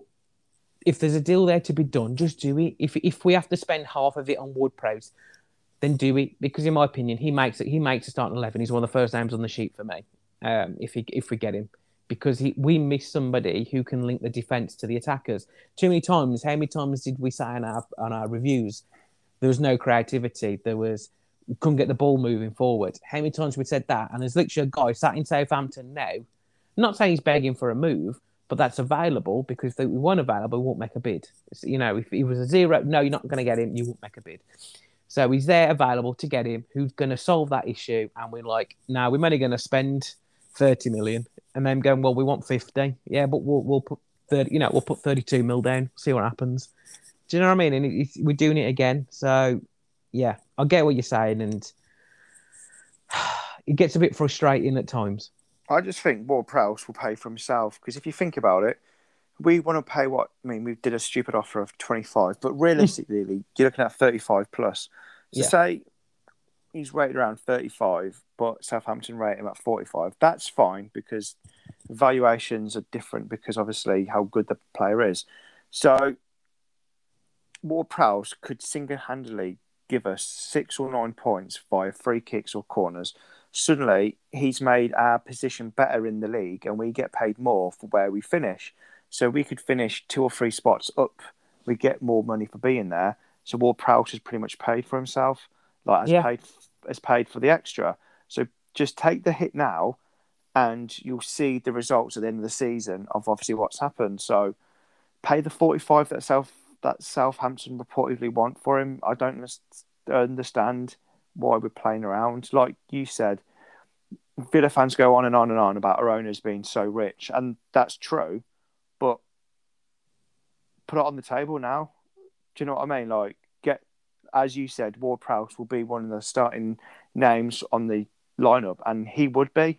if there's a deal there to be done, just do it. If we have to spend half of it on Ward-Prowse, then do it, because in my opinion, he makes a starting 11. He's one of the first names on the sheet for me. If we get him, because we miss somebody who can link the defense to the attackers. Too many times. How many times did we say on our reviews there was no creativity? We couldn't get the ball moving forward. How many times we said that? And there's literally a guy sat in Southampton now. Not saying he's begging for a move, but that's available, because if we weren't available, we won't make a bid. If he was a 0, no, you're not going to get him. You won't make a bid. So he's there available to get him, who's going to solve that issue. And we're like, no, we're only going to spend 30 million. And then going, well, we want 50. Yeah, but we'll put 30, we'll put 32 mil down, see what happens. Do you know what I mean? And we're doing it again. So, yeah, I get what you're saying. And it gets a bit frustrating at times. I just think Ward-Prowse will pay for himself because if you think about it, we want to pay what? I mean, we did a stupid offer of 25, but realistically, you're looking at 35 plus. So Yeah. say he's rated around 35, but Southampton rate him at 45. That's fine because valuations are different because obviously how good the player is. So Ward-Prowse could single-handedly give us 6 or 9 points via free kicks or corners. Suddenly, he's made our position better in the league and we get paid more for where we finish. So we could finish 2 or 3 spots up. We get more money for being there. So Ward-Prowse has pretty much paid for himself, has paid for the extra. So just take the hit now and you'll see the results at the end of the season of obviously what's happened. So pay the 45 that Southampton reportedly want for him. I don't understand why we're playing around. Like you said, Villa fans go on and on and on about our owners being so rich, and that's true. But put it on the table now. Do you know what I mean? Like, as you said, Ward-Prowse will be one of the starting names on the lineup, and he would be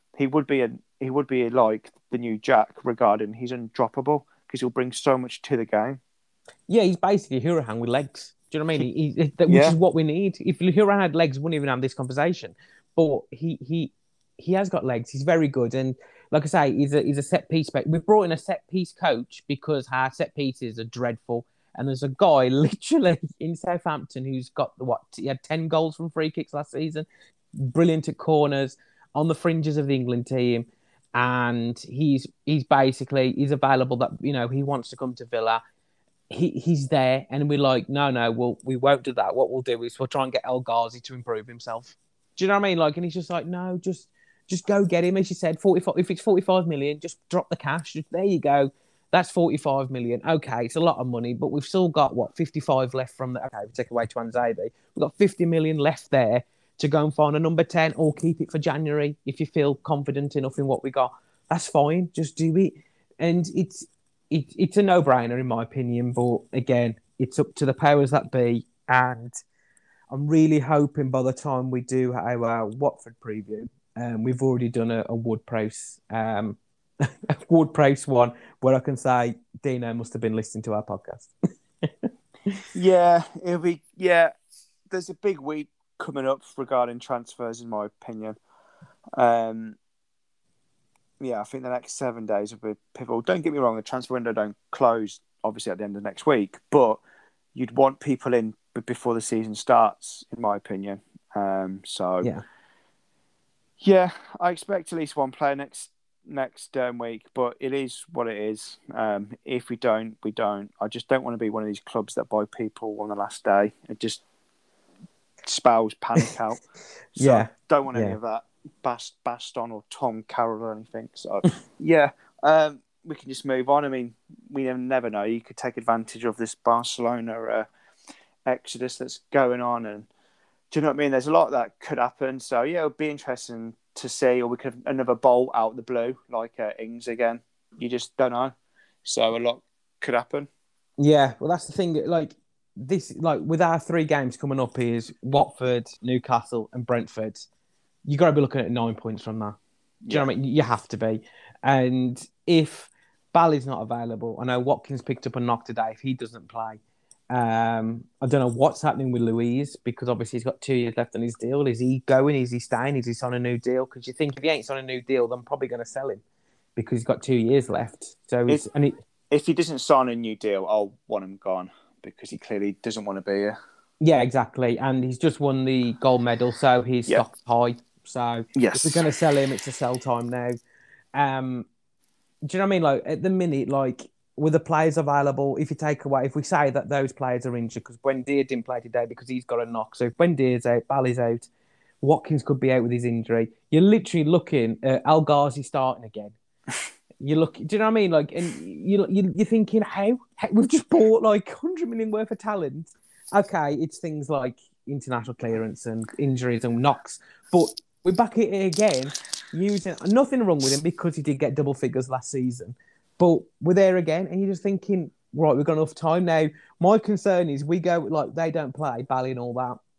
like the new Jack regarding he's undroppable because he'll bring so much to the game. Yeah, he's basically Hurahan with legs. Do you know what I mean? Which is what we need. If Hurahan had legs, we wouldn't even have this conversation. But he has got legs. He's very good. And like I say, he's a set piece. We've brought in a set piece coach because our set pieces are dreadful. And there's a guy literally in Southampton who's got he had 10 goals from free kicks last season. Brilliant at corners, on the fringes of the England team. And he's available that, he wants to come to Villa. He's there, and we're like, no, we won't do that. What we'll do is we'll try and get El Ghazi to improve himself. Do you know what I mean? Like, and he's just like, no, just go get him. As you said, 45. If it's 45 million, just drop the cash. There you go. That's 45 million. Okay, it's a lot of money, but we've still got 55 left from the. Okay, we take away Tuanzebe. We've got 50 million left there to go and find a number 10 or keep it for January if you feel confident enough in what we got. That's fine. Just do it, and it's a no-brainer in my opinion, but again, it's up to the powers that be, and I'm really hoping by the time we do our Watford preview, we've already done a Ward-Prowse Ward-Prowse one where I can say Dino must have been listening to our podcast. Yeah, it'll be. Yeah, there's a big week coming up regarding transfers, in my opinion. Yeah, I think the next 7 days will be pivotal. Don't get me wrong, the transfer window don't close, obviously, at the end of next week, but you'd want people in before the season starts, in my opinion. Yeah, I expect at least one player next week, but it is what it is. If we don't, we don't. I just don't want to be one of these clubs that buy people on the last day. It just spells panic out. So don't want any of that. Baston or Tom Carroll or anything. So, we can just move on. I mean, we never know. You could take advantage of this Barcelona exodus that's going on. And do you know what I mean? There's a lot that could happen. So, yeah, it'll be interesting to see. Or we could have another bolt out the blue, like Ings again. You just don't know. So, a lot could happen. Yeah, well, that's the thing. Like, with our 3 games coming up is Watford, Newcastle and Brentford. You got to be looking at 9 points from that. Do you know what I mean? You have to be. And if Bally's not available, I know Watkins picked up a knock today. If he doesn't play, I don't know what's happening with Louise because obviously he's got 2 years left on his deal. Is he going? Is he staying? Is he on a new deal? Because you think if he ain't on a new deal, then I'm probably going to sell him because he's got 2 years left. So if he doesn't sign a new deal, I'll want him gone because he clearly doesn't want to be here. Yeah, exactly. And he's just won the gold medal, so his stock's high. So if we're going to sell him, it's a sell time now. Do you know what I mean? Like at the minute, like with the players available, if we say that those players are injured, because Buendia didn't play today because he's got a knock. So if Buendia's out, Bally's out, Watkins could be out with his injury. You're literally looking at El Ghazi starting again. Do you know what I mean? Like, and you're thinking, how we've just bought like 100 million worth of talent. Okay, it's things like international clearance and injuries and knocks, but we're back at it again, using nothing wrong with him because he did get double figures last season. But we're there again, and you're just thinking, right, we've got enough time now. My concern is we go, like, they don't play, Bally and all that.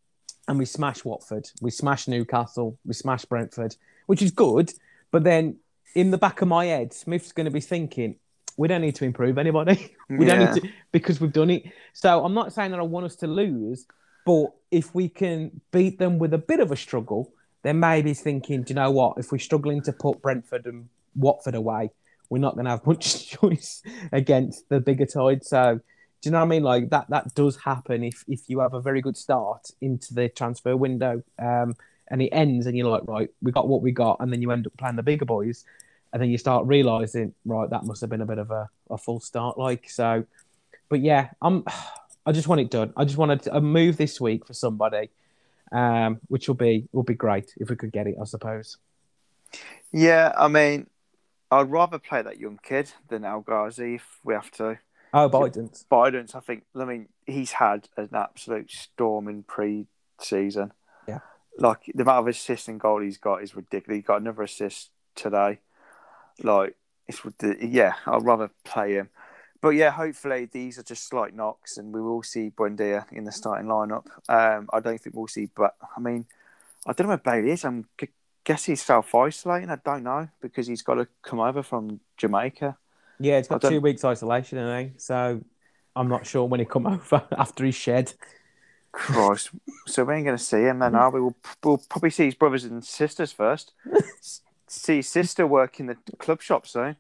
and we smash Watford, we smash Newcastle, we smash Brentford, which is good. But then in the back of my head, Smith's going to be thinking, we don't need to improve anybody. We don't need to, because we've done it. So I'm not saying that I want us to lose, but if we can beat them with a bit of a struggle, then maybe he's thinking, do you know what? If we're struggling to put Brentford and Watford away, we're not going to have much choice against the bigger side. So, do you know what I mean? Like that does happen if you have a very good start into the transfer window, and it ends, and you're like, right, we got what we got, and then you end up playing the bigger boys, and then you start realizing, right, that must have been a bit of a full start, like so. But yeah, I just want it done. I just wanted a move this week for somebody, which will be great if we could get it, I suppose. Yeah, I mean, I'd rather play that young kid than El Ghazi if we have to. Oh, Biden's. I mean, he's had an absolute storm in pre-season. Yeah. Like, the amount of assists and goal he's got is ridiculous. He got another assist today. Like, it's ridiculous. Yeah, I'd rather play him. But yeah, hopefully these are just slight knocks and we will see Buendia in the starting lineup. I don't think we'll see, but I mean, I don't know where Bailey is. I'm guess he's self-isolating. I don't know because he's got to come over from Jamaica. Yeah, it's got 2 weeks isolation, I think. So I'm not sure when he come over after he's shed. Christ. So we ain't going to see him then, are we? We'll probably see his brothers and sisters first. See his sister work in the club shop soon.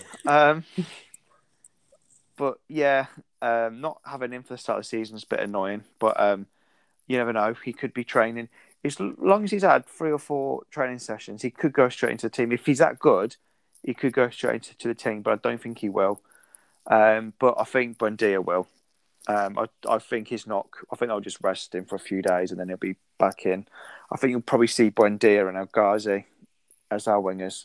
But yeah, not having him for the start of the season is a bit annoying. But you never know. He could be training. As long as he's had 3 or 4 training sessions, he could go straight into the team. If he's that good, he could go straight into the team, but I don't think he will. But I think Buendia will. I think he's not. I think I'll just rest him for a few days and then he'll be back in. I think you'll probably see Buendia and El Ghazi as our wingers.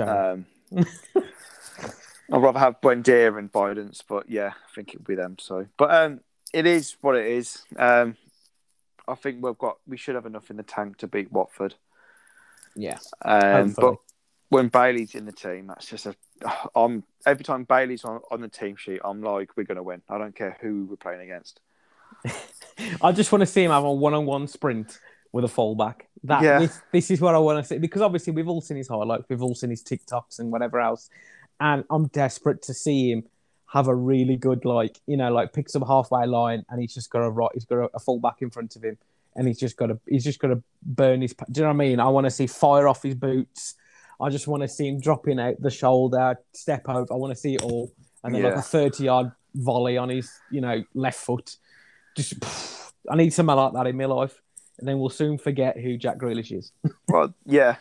I'd rather have Buendia and Biden's, but yeah, I think it'll be them. So, but it is what it is. I think we should have enough in the tank to beat Watford. Yeah. But when Bailey's in the team, that's just every time Bailey's on the team sheet, I'm like, we're going to win. I don't care who we're playing against. I just want to see him have a one-on-one sprint with a fullback. This is what I want to see, because obviously we've all seen his highlights, we've all seen his TikToks and whatever else, and I'm desperate to see him have a really good, picks up halfway line and he's got a fullback in front of him and he's just got to burn his. Do you know what I mean? I want to see fire off his boots. I just want to see him dropping out the shoulder, step over. I want to see it all, and then like a 30-yard volley on his left foot. I need something like that in my life, and then we'll soon forget who Jack Grealish is. Well, yeah.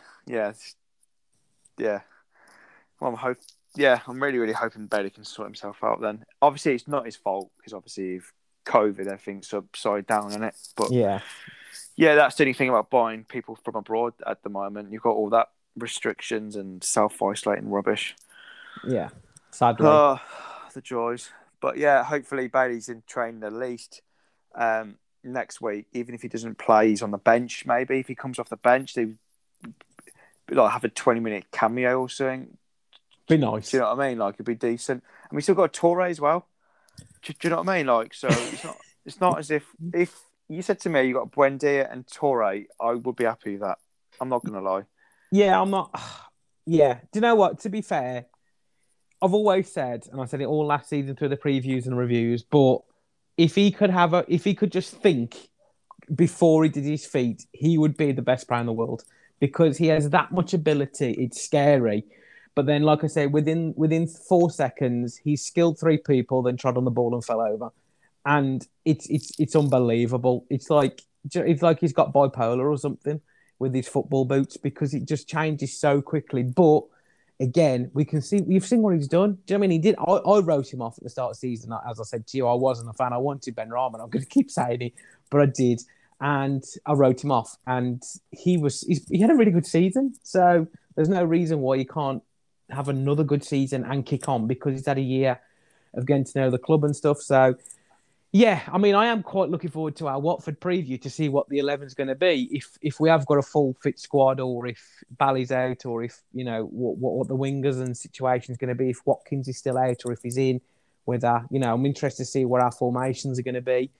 Well, I'm really, really hoping Bailey can sort himself out then. Obviously, it's not his fault because obviously if COVID, everything's upside down in it. But yeah, that's the only thing about buying people from abroad at the moment. You've got all that restrictions and self-isolating rubbish. Yeah, sadly. Oh, the joys. But yeah, hopefully Bailey's in training at least next week. Even if he doesn't play, he's on the bench. Maybe if he comes off the bench, they have a 20-minute cameo or something. Be nice. Do you know what I mean? Like, it'd be decent. And we still got Torre as well. Do you know what I mean? Like, so it's not as if you said to me you got Buendia and Torre, I would be happy with that. I'm not gonna lie. Yeah, I'm not. Yeah. Do you know what? To be fair, I've always said, and I said it all last season through the previews and reviews, but if he could just think before he did his feet, he would be the best player in the world because he has that much ability. It's scary. But then, like I say, within 4 seconds, he skilled 3 people, then trod on the ball and fell over, and it's unbelievable. It's like he's got bipolar or something with his football boots because it just changes so quickly. But again, we've seen what he's done. Do you know what I mean? He did. I wrote him off at the start of the season, as I said to you. I wasn't a fan. I wanted Benrahma. I'm going to keep saying it, but I did, and I wrote him off. And he had a really good season. So there's no reason why he can't have another good season and kick on because he's had a year of getting to know the club and stuff. So, yeah, I mean, I am quite looking forward to our Watford preview to see what the 11 is going to be. If we have got a full fit squad, or if Bally's out, or if what the wingers and situation is going to be. If Watkins is still out, or if he's in. I'm interested to see what our formations are going to be.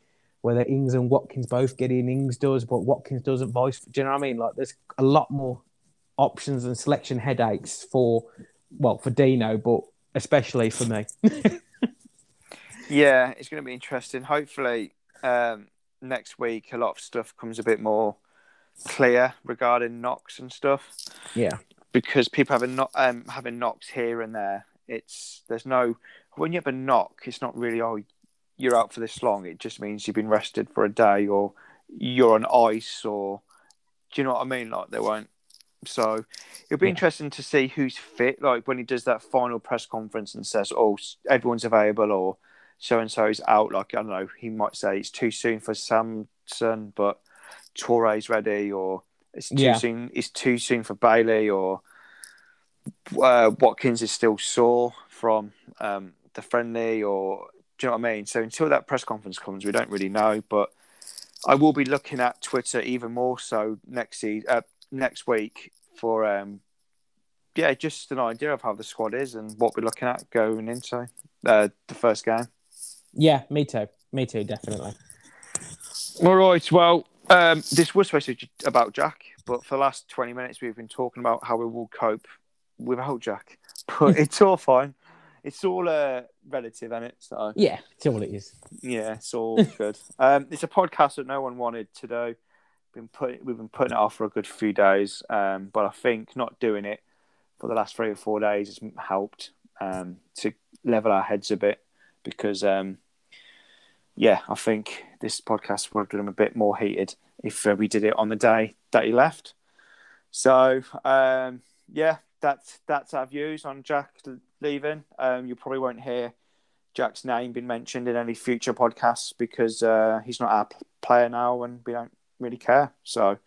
whether Ings and Watkins both get in. Ings does, but Watkins doesn't. Do you know what I mean? Like, there's a lot more options and selection headaches for Dino, but especially for me. Yeah, it's going to be interesting. Hopefully, next week a lot of stuff comes a bit more clear regarding knocks and stuff. Yeah, because people having knocks here and there. When you have a knock, it's not really you're out for this long. It just means you've been rested for a day, or you're on ice, or do you know what I mean? Like, they won't. So it'll be interesting to see who's fit. Like, when he does that final press conference and says, "Oh, everyone's available," or so and so is out. Like, I don't know, he might say it's too soon for Samson, but Touré's ready, or it's too soon. It's too soon for Bailey, or Watkins is still sore from the friendly, or do you know what I mean? So until that press conference comes, we don't really know. But I will be looking at Twitter even more so next week for just an idea of how the squad is and what we're looking at going into the first game. Yeah, me too, definitely. All right, well, this was supposed to be about Jack, but for the last 20 minutes we've been talking about how we will cope without Jack. But it's all fine. It's all relative, isn't it? So yeah, it's all it is. Yeah, it's all good. It's a podcast that no one wanted to do. We've been putting it off for a good few days, but I think not doing it for the last 3 or 4 days has helped to level our heads a bit, because I think this podcast would have been a bit more heated if we did it on the day that he left. So that's our views on Jack leaving. You probably won't hear Jack's name being mentioned in any future podcasts, because he's not our player now and we don't really care. So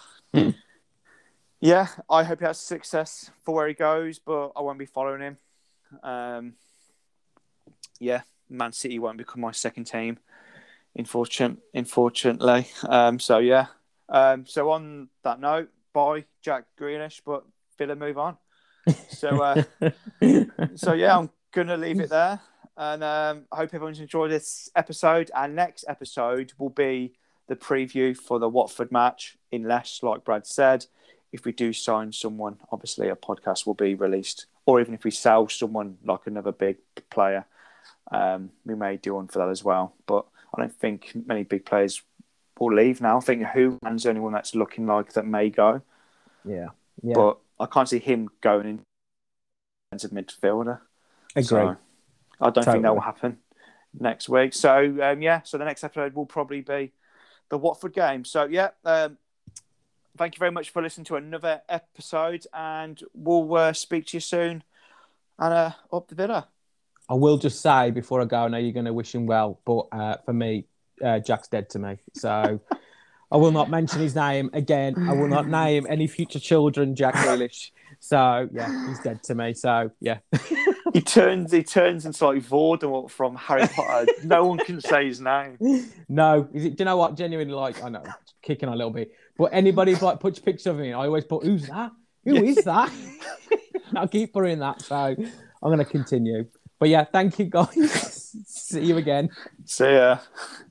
I hope he has success for where he goes, but I won't be following him. Man City won't become my second team, unfortunately. So on that note, bye Jack Grealish, but Villa move on. So I'm gonna leave it there, and I hope everyone's enjoyed this episode. Our next episode will be the preview for the Watford match, unless, like Brad said, if we do sign someone, obviously a podcast will be released, or even if we sell someone like another big player, we may do one for that as well. But I don't think many big players will leave now. I think Hooman's the only one that's looking like that may go. Yeah. But I can't see him going in as a midfielder. Agree. So I don't think that will happen next week. So so the next episode will probably be the Watford game. So thank you very much for listening to another episode, and we'll speak to you soon. And up the Villa. I will just say before I go, I know you're going to wish him well, but for me, Jack's dead to me. So I will not mention his name again. I will not name any future children Jack Grealish. So he's dead to me. So he turns into like Voldemort from Harry Potter. No one can say his name. No, do you know what? Genuinely, like, I know, kicking a little bit, but anybody like puts pictures of me, I always put, "Who's that? Who is that?" I'll keep putting that. So I'm going to continue. But thank you guys. See you again. See ya.